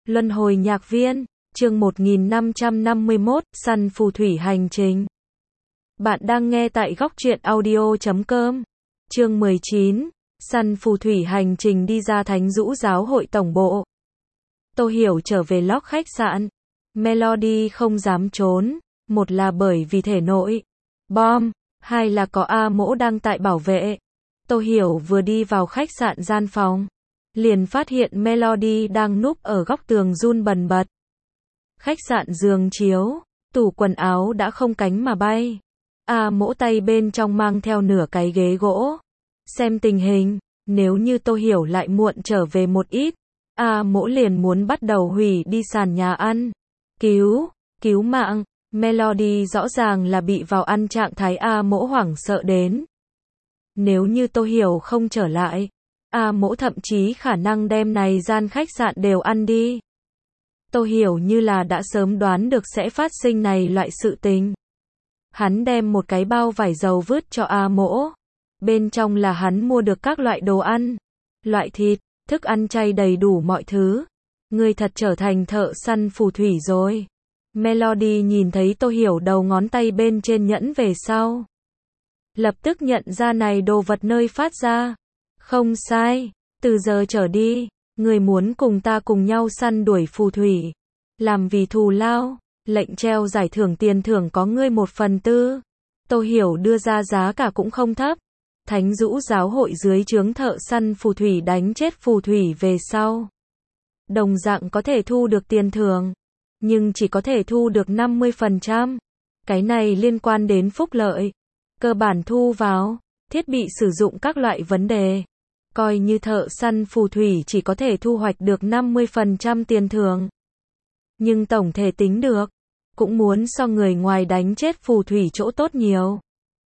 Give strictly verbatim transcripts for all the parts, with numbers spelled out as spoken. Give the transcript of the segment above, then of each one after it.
Luân hồi nhạc viên, chương một nghìn năm trăm năm mươi mốt, săn phù thủy hành trình. Bạn đang nghe tại góc truyện audio chấm com. Chương mười chín, săn phù thủy hành trình đi ra Thánh Dũ giáo hội tổng bộ. Tô Hiểu trở về log khách sạn. Melody không dám trốn, một là bởi vì thể nội bom, hai là có A Mỗ đang tại bảo vệ. Tô Hiểu vừa đi vào khách sạn gian phòng, liền phát hiện Melody đang núp ở góc tường run bần bật. Khách sạn giường chiếu, tủ quần áo đã không cánh mà bay. A Mỗ tay bên trong mang theo nửa cái ghế gỗ. Xem tình hình, nếu như Tô Hiểu lại muộn trở về một ít, A Mỗ liền muốn bắt đầu hủy đi sàn nhà ăn. Cứu, cứu mạng, Melody rõ ràng là bị vào ăn trạng thái A Mỗ hoảng sợ đến. Nếu như Tô Hiểu không trở lại, A Mỗ thậm chí khả năng đem này gian khách sạn đều ăn đi. Tô Hiểu như là đã sớm đoán được sẽ phát sinh này loại sự tình. Hắn đem một cái bao vải dầu vứt cho A Mỗ. Bên trong là hắn mua được các loại đồ ăn, loại thịt, thức ăn chay đầy đủ mọi thứ. Ngươi thật trở thành thợ săn phù thủy rồi. Melody nhìn thấy Tô Hiểu đầu ngón tay bên trên nhẫn về sau, lập tức nhận ra này đồ vật nơi phát ra. Không sai, từ giờ trở đi, người muốn cùng ta cùng nhau săn đuổi phù thủy. Làm vì thù lao, lệnh treo giải thưởng tiền thưởng có ngươi một phần tư. Tô Hiểu đưa ra giá cả cũng không thấp. Thánh Dũ giáo hội dưới trướng thợ săn phù thủy đánh chết phù thủy về sau, đồng dạng có thể thu được tiền thưởng, nhưng chỉ có thể thu được năm mươi phần trăm. Cái này liên quan đến phúc lợi, cơ bản thu vào, thiết bị sử dụng các loại vấn đề. Coi như thợ săn phù thủy chỉ có thể thu hoạch được năm mươi phần trăm tiền thưởng. Nhưng tổng thể tính được, cũng muốn so người ngoài đánh chết phù thủy chỗ tốt nhiều.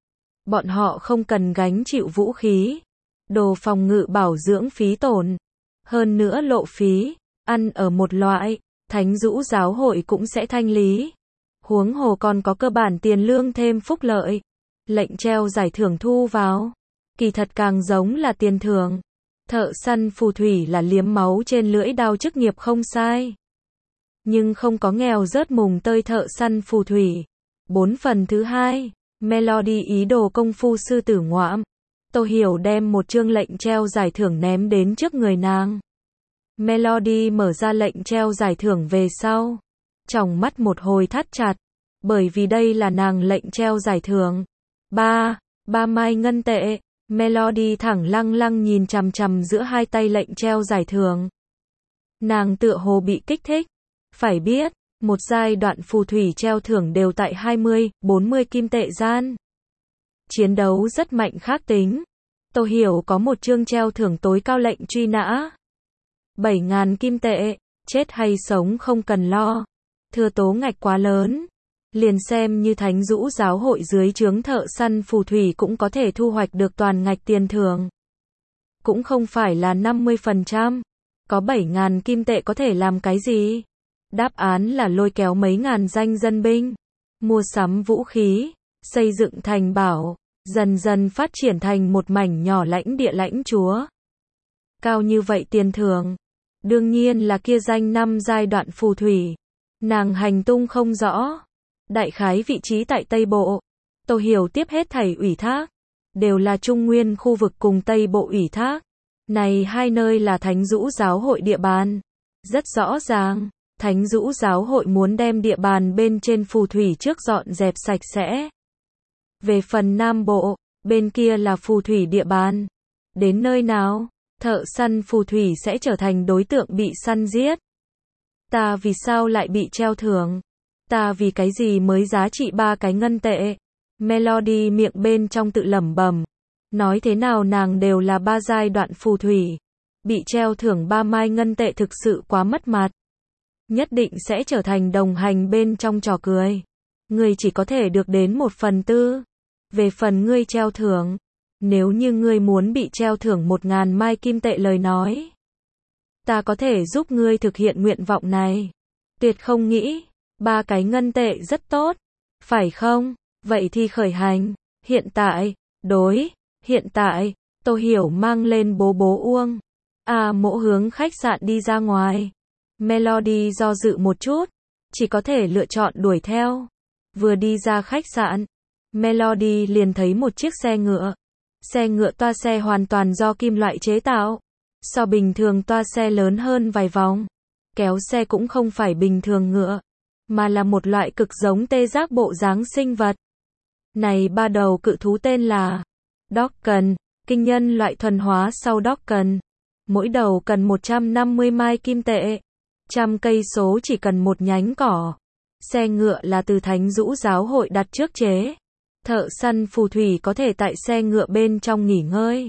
Bọn họ không cần gánh chịu vũ khí, đồ phòng ngự bảo dưỡng phí tổn. Hơn nữa lộ phí, ăn ở một loại, Thánh Dũ giáo hội cũng sẽ thanh lý. Huống hồ còn có cơ bản tiền lương thêm phúc lợi. Lệnh treo giải thưởng thu vào, kỳ thật càng giống là tiền thưởng. Thợ săn phù thủy là liếm máu trên lưỡi đao chức nghiệp không sai. Nhưng không có nghèo rớt mùng tơi thợ săn phù thủy. Bốn phần thứ hai, Melody ý đồ công phu sư tử ngoạm. Tô Hiểu đem một chương lệnh treo giải thưởng ném đến trước người nàng. Melody mở ra lệnh treo giải thưởng về sau, tròng mắt một hồi thắt chặt, bởi vì đây là nàng lệnh treo giải thưởng. Ba, ba mai ngân tệ. Melody thẳng lăng lăng nhìn chằm chằm giữa hai tay lệnh treo giải thưởng. Nàng tựa hồ bị kích thích. Phải biết, một giai đoạn phù thủy treo thưởng đều tại hai mươi, bốn mươi kim tệ gian. Chiến đấu rất mạnh khác tính. Tô Hiểu có một chương treo thưởng tối cao lệnh truy nã. bảy nghìn kim tệ, chết hay sống không cần lo. Thừa tố ngạch quá lớn. Liền xem như Thánh Dũ giáo hội dưới trướng thợ săn phù thủy cũng có thể thu hoạch được toàn ngạch tiền thưởng. Cũng không phải là năm mươi phần trăm. Có bảy nghìn kim tệ có thể làm cái gì? Đáp án là lôi kéo mấy ngàn danh dân binh, mua sắm vũ khí, xây dựng thành bảo, dần dần phát triển thành một mảnh nhỏ lãnh địa lãnh chúa. Cao như vậy tiền thưởng, đương nhiên là kia danh năm giai đoạn phù thủy. Nàng hành tung không rõ, đại khái vị trí tại Tây Bộ. Tô Hiểu tiếp hết thảy ủy thác, đều là Trung Nguyên khu vực cùng Tây Bộ ủy thác. Này hai nơi là Thánh Dũ giáo hội địa bàn. Rất rõ ràng, Thánh Dũ giáo hội muốn đem địa bàn bên trên phù thủy trước dọn dẹp sạch sẽ. Về phần Nam Bộ, bên kia là phù thủy địa bàn. Đến nơi nào, thợ săn phù thủy sẽ trở thành đối tượng bị săn giết. Ta vì sao lại bị treo thưởng? Ta vì cái gì mới giá trị ba cái ngân tệ? Melody miệng bên trong tự lẩm bẩm. Nói thế nào nàng đều là ba giai đoạn phù thủy. Bị treo thưởng ba mai ngân tệ thực sự quá mất mặt. Nhất định sẽ trở thành đồng hành bên trong trò cười. Ngươi chỉ có thể được đến một phần tư. Về phần ngươi treo thưởng, nếu như ngươi muốn bị treo thưởng một ngàn mai kim tệ lời nói, ta có thể giúp ngươi thực hiện nguyện vọng này. Tuyệt không nghĩ, ba cái ngân tệ rất tốt, phải không? Vậy thì khởi hành. Hiện tại, đối, hiện tại, Tô Hiểu mang lên bố bố uông. A Mỗ hướng khách sạn đi ra ngoài. Melody do dự một chút, chỉ có thể lựa chọn đuổi theo. Vừa đi ra khách sạn, Melody liền thấy một chiếc xe ngựa. Xe ngựa toa xe hoàn toàn do kim loại chế tạo. So bình thường toa xe lớn hơn vài vòng. Kéo xe cũng không phải bình thường ngựa, mà là một loại cực giống tê giác bộ dáng sinh vật. Này ba đầu cự thú tên là Dokken, kinh nhân loại thuần hóa sau Dokken. Mỗi đầu cần một trăm năm mươi mai kim tệ. Trăm cây số chỉ cần một nhánh cỏ. Xe ngựa là từ Thánh Dũ giáo hội đặt trước chế. Thợ săn phù thủy có thể tại xe ngựa bên trong nghỉ ngơi.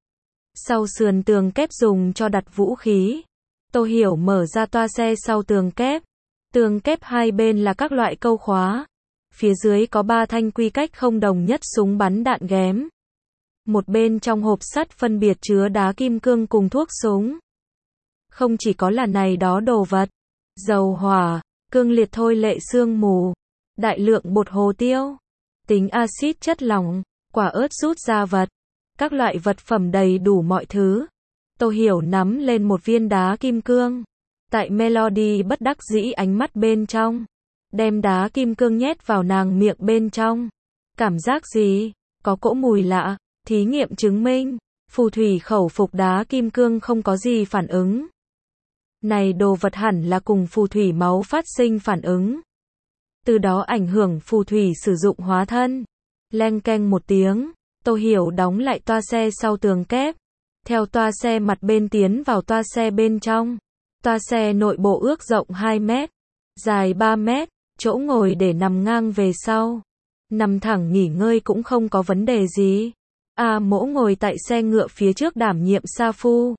Sau sườn tường kép dùng cho đặt vũ khí. Tô Hiểu mở ra toa xe sau tường kép. Tường kép hai bên là các loại câu khóa. Phía dưới có ba thanh quy cách không đồng nhất súng bắn đạn ghém. Một bên trong hộp sắt phân biệt chứa đá kim cương cùng thuốc súng. Không chỉ có là này đó đồ vật. Dầu hỏa, cương liệt thôi lệ sương mù, đại lượng bột hồ tiêu, tính axit chất lỏng, quả ớt rút ra vật, các loại vật phẩm đầy đủ mọi thứ. Tô Hiểu nắm lên một viên đá kim cương. Tại Melody bất đắc dĩ ánh mắt bên trong. Đem đá kim cương nhét vào nàng miệng bên trong. Cảm giác gì? Có cỗ mùi lạ. Thí nghiệm chứng minh. Phù thủy khẩu phục đá kim cương không có gì phản ứng. Này đồ vật hẳn là cùng phù thủy máu phát sinh phản ứng. Từ đó ảnh hưởng phù thủy sử dụng hóa thân. Leng keng một tiếng. Tô Hiểu đóng lại toa xe sau tường kép. Theo toa xe mặt bên tiến vào toa xe bên trong. Toa xe nội bộ ước rộng hai mét, dài ba mét, chỗ ngồi để nằm ngang về sau. Nằm thẳng nghỉ ngơi cũng không có vấn đề gì. A Mỗ ngồi tại xe ngựa phía trước đảm nhiệm sa phu.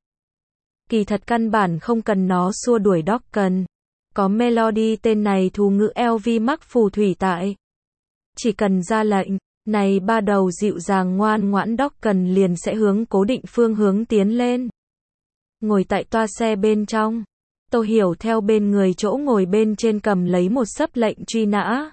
Kỳ thật căn bản không cần nó xua đuổi Dokken. Có Melody tên này thú ngữ lờ vê mắc phù thủy tại. Chỉ cần ra lệnh, này ba đầu dịu dàng ngoan ngoãn Dokken liền sẽ hướng cố định phương hướng tiến lên. Ngồi tại toa xe bên trong. Tô Hiểu theo bên người chỗ ngồi bên trên cầm lấy một xấp lệnh truy nã.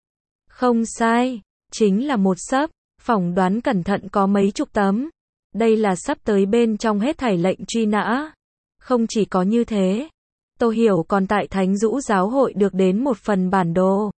Không sai, chính là một xấp, phỏng đoán cẩn thận có mấy chục tấm. Đây là sắp tới bên trong hết thảy lệnh truy nã. Không chỉ có như thế, Tô Hiểu còn tại Thánh Dũ giáo hội được đến một phần bản đồ.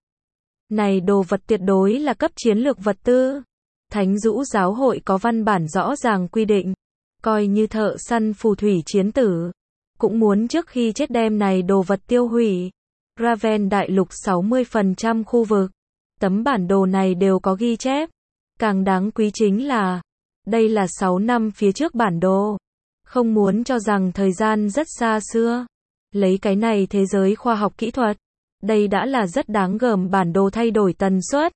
Này đồ vật tuyệt đối là cấp chiến lược vật tư. Thánh Dũ giáo hội có văn bản rõ ràng quy định. Coi như thợ săn phù thủy chiến tử. Cũng muốn trước khi chết đem này đồ vật tiêu hủy. Raven đại lục sáu mươi phần trăm khu vực. Tấm bản đồ này đều có ghi chép. Càng đáng quý chính là, đây là sáu năm phía trước bản đồ. Không muốn cho rằng thời gian rất xa xưa. Lấy cái này thế giới khoa học kỹ thuật. Đây đã là rất đáng gờm bản đồ thay đổi tần suất.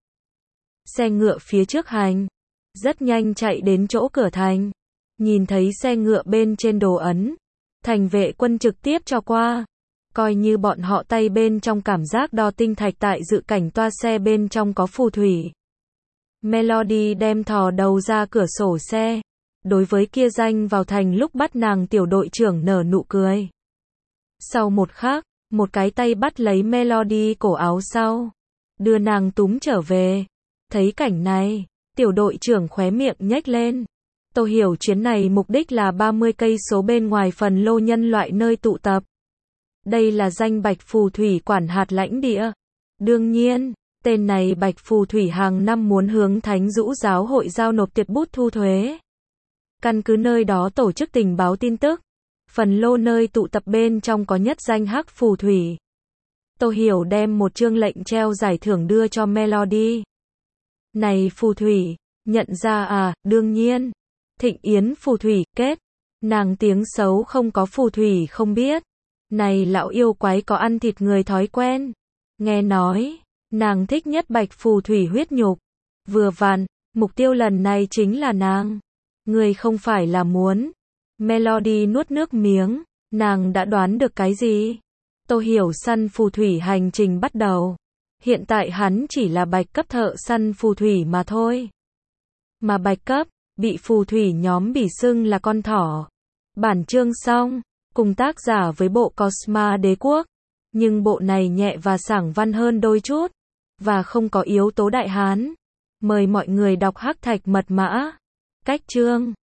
Xe ngựa phía trước hành. Rất nhanh chạy đến chỗ cửa thành. Nhìn thấy xe ngựa bên trên đồ ấn. Thành vệ quân trực tiếp cho qua. Coi như bọn họ tay bên trong cảm giác đo tinh thạch tại dự cảnh toa xe bên trong có phù thủy. Melody đem thò đầu ra cửa sổ xe. Đối với kia danh vào thành lúc bắt nàng tiểu đội trưởng nở nụ cười. Sau một khắc, một cái tay bắt lấy Melody cổ áo sau. Đưa nàng túm trở về. Thấy cảnh này, tiểu đội trưởng khóe miệng nhếch lên. Tô Hiểu chuyến này mục đích là ba mươi cây số bên ngoài phần lô nhân loại nơi tụ tập. Đây là danh Bạch Phù Thủy quản hạt lãnh địa. Đương nhiên, tên này Bạch Phù Thủy hàng năm muốn hướng Thánh Dũ giáo hội giao nộp tuyệt bút thu thuế. Căn cứ nơi đó tổ chức tình báo tin tức. Phần lô nơi tụ tập bên trong có nhất danh Hắc Phù Thủy. Tô Hiểu đem một chương lệnh treo giải thưởng đưa cho Melody. Này Phù Thủy, nhận ra à, đương nhiên. Thịnh yến phù thủy, kết. Nàng tiếng xấu không có phù thủy không biết. Này lão yêu quái có ăn thịt người thói quen. Nghe nói, nàng thích nhất bạch phù thủy huyết nhục. Vừa vặn, mục tiêu lần này chính là nàng. Người không phải là muốn. Melody nuốt nước miếng. Nàng đã đoán được cái gì? Tô Hiểu săn phù thủy hành trình bắt đầu. Hiện tại hắn chỉ là bạch cấp thợ săn phù thủy mà thôi. Mà bạch cấp, bị phù thủy nhóm bỉ xưng là con thỏ. Bản chương xong, cùng tác giả với bộ Cosma Đế Quốc. Nhưng bộ này nhẹ và sảng văn hơn đôi chút. Và không có yếu tố đại hán. Mời mọi người đọc Hắc Thạch Mật Mã. Cách chương.